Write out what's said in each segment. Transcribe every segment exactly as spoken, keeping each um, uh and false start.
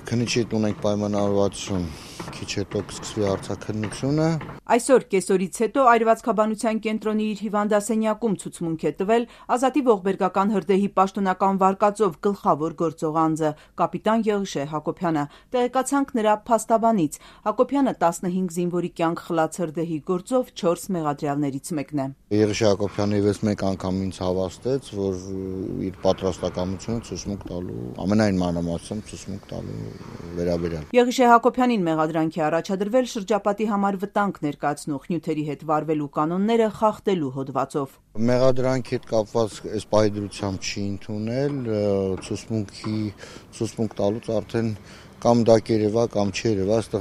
Քննիչի հետ ունենք պայմանավորվածություն, քիչ հետո կսկսվի արձաքննությունը։ Այսօր կեսօրից հետո այրվածքաբանության կենտրոնի իր հիվանդասենյակում ցուցմունք է տվել Ազատի ողբերգական հրդեհի պաշտոնական վարկածով գլխավոր գործող անձը կապիտան Եղիշե Հակոբյանը։ Տեղեկացանք նրա փաստաբանից։ Հակոբյանը տասնհինգ զինվորի կյանք խլած հրդեհի գործով չորս մեղադրյալներից մեկն է։ Եղիշե Հակոբյանը ևս մեկ անգամ ինձ հավաստեց, որ իր պատրաստակամությունը ցուցմունք տալու, ամենայն մանրամասն ցուցմունք տալու վերաբերյալ։ Եղիշե Հակոբյանին մեղադրանքի առաջադրվել շրջապատի համար վտանգ ներկայացնող նյութերի հետ վարվելու կանոնները խախտելու հոդվածով։ Մեղադրանքի հետ կապված այս պահի դրությամբ չի ընդունել, ցուցմունքի ցուցմունք տալուց արդեն կամ դա կերևա, կամ չերևա, այստեղ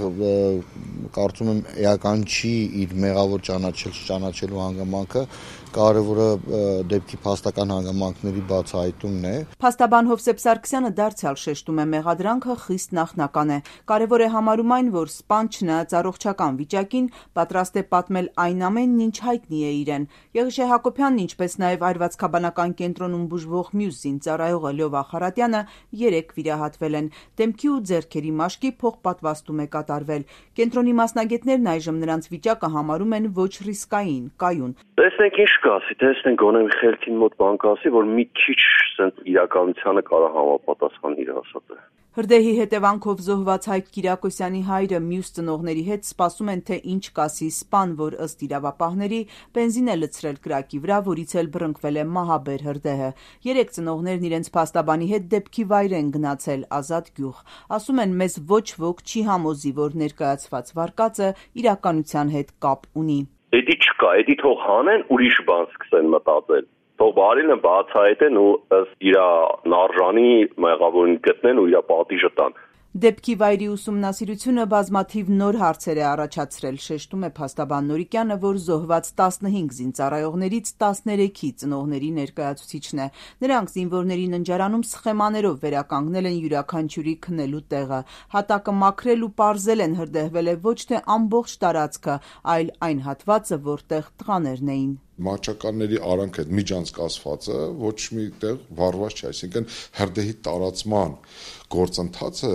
կարծում եմ էական չի իր մեղավոր ճանաչել չճանաչելու հանգամանքը, կարևորը դեպքի փաստական հանգամանքների բացահայտումն է։ Փաստաբան Հովսեփ Սարգսյանը դարձյալ շեշտում է մեղադրանքը խիստ նախնական է։ Կարևոր է համարում այն, որ սպան չնայած առողջական վիճակին պատրաստ է պատմել այն ամենն, ինչ հայտնի է իրեն։ Եղիշե Հակոբյանն, ինչպես նաև այրվածքաբանական կենտրոնում բուժվող մյուս զինծառայողը Լյովա Խարատյանը երեք վիրահատվել են։ Դեմքի ու ձեռքերի մաշկի փոխպատվաստում է կատարվել։ Կենտրոնի մասնագետներն այժմ նրանց վիճակը համարում են ոչ ռիսկային, կայուն։ Տեսնենք ինչ կասի, տեսնենք գոնե խելքին մոտ բան կասի, որ մի քիչ սենց իրականությանը կարող համապատասխան իր ասածը։ Հրդեհի հետևանքով զոհված Հայկ Կիրակոսյանի հայրը մյուս ծնողների հետ սպասում են, թե ինչ կասի սպան, որ ըստ իրավապահների բենզին է լցրել կրակի վրա, որից էլ բռնկվել է մահաբեր հրդեհը։ Երեք ծնողներն իրենց փաստաբանի հետ դեպքի վայր են գնացել Ազատ գյուղ։ Ասում են, մեզ ոչ ոք չի համոզի, որ ներկայացված վարկածը իրականության հետ կապ ունի։ Էդի չկա, էդի թող հանեն, ուրիշ բան սկսեն մտածել։ Թող բարինը բացահայտեն ու ըստ իր նարժանի մեղավորին գտնեն ու իր պատիժը տան։ Դեպքի վայրի ուսումնասիրությունը բազմաթիվ նոր հարցեր է առաջացրել, շեշտում է փաստաբան Նորիկյանը, որ զոհված տասնհինգ զինծառայողներից տասներեքի ծնողների ներկայացուցիչն է։ Նրանք զինվորների ննջարանում սխեմաներով վերականգնել են յուրաքանչյուրի քնելու տեղը, հատակը մաքրել ու պարզել են հրդեհվել է ոչ թե ամբողջ տարածքը, այլ այն հատվածը, որտեղ տղաներն էին։ Մահճականների արանքը միջանցկացվածը ոչ մի տեղ վառված չէ, այսինքն հրդեհի տարածման գործընթացը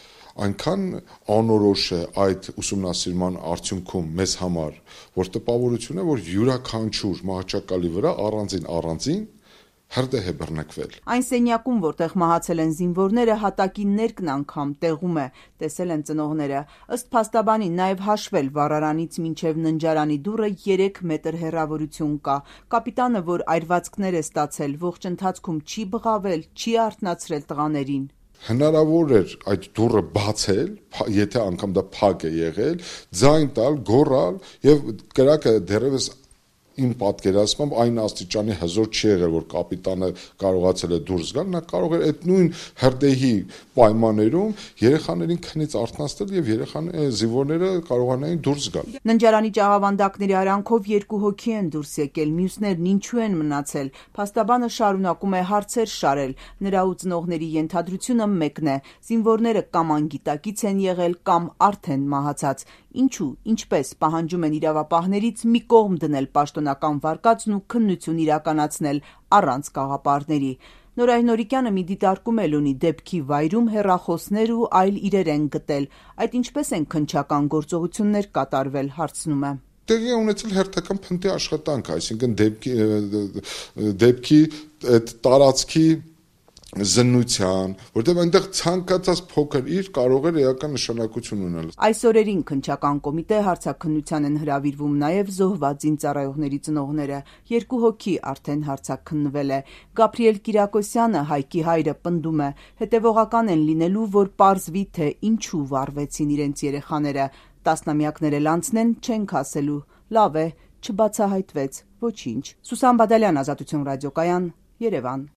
այնքան անորոշ է այդ ուսումնասիրման արդյունքում մեզ համար, որ տպավորություն է, որ յուրաքանչյուր մահճակալի վրա առանձին առանձին հրդեհ է բռնկվել։ Այն սենյակում, որտեղ մահացել են զինվորները, հատակի ներքն անգամ տեղում է, տեսել են ծնողները։ Ըստ փաստաբանի նաև հաշվել վառարանից մինչև ննջարանի դուռը երեք մետր հեռավորություն կա։ Կապիտանը, որ այրվածքներ է ստացել, ողջ ընթացքում չի բղավել, չի արթնացրել տղաներին։ Հնարավոր էր այդ դուռը բացել, եթե անգամ դա փակ է եղել, ձայն տալ, գոռալ եւ կրակը դեռևս իմ պատկերացմամբ այն աստիճանի հզոր չի եղել, որ կապիտանը կարողացել է դուրս գալ, նա կարող էր այդ նույն հրդեհի պայմաններում երեխաներին քնից արթնացնել եւ երեխաները զինվորները կարողանային դուրս գալ։ Ննջարանի ճաղավանդակների արանքով երկու հոգի են դուրս եկել, մյուսներն ինչու են մնացել։ Փաստաբանը շարունակում է հարցեր շարել։ Նրա ու ծնողների ենթադրությունը մեկն է. զինվորները կամ անգիտակից են եղել, կամ արդեն մահացած։ Ինչու, ինչպես պահանջում են իրավապահներից մի կողմ դնել պաշտոնական վարկածն ու քննություն իրականացնել առանց գաղափարների։ Նորայր Նորիկյանը մի դիտարկում էլ ունի դեպքի վայրում հեռախոսներ ու այլ իրեր են գտել։ Այդ ինչպես են քննչական գործողություններ կատարվել, հարցնում է։ Տեղի ունեցել հերթական փնտի աշխատանք, այսինքն դեպքի դեպքի այդ տարածքի զննության, որտեղ այնտեղ ցանկացած փոքր իր կարող էր էական նշանակություն ունենալ։ Այս օրերին քննչական կոմիտե հարցաքննության են հրավիրվում նաև զոհված զինծառայողների ծնողները։ Երկու հոգի արդեն հարցաքննվել է։ Գաբրիել Կիրակոսյանը, Հայկի հայրը, պնդում է, հետևողական են լինելու, որ պարզվի, թե ինչու վառվեցին իրենց երեխաները։ Տասնամյակներ էլ անցնեն, չենք ասելու։ Լավ է, չբացահայտվեց ոչինչ։ Սուսան Բադալյան, Ազատություն ռադիոկայան, Երևան։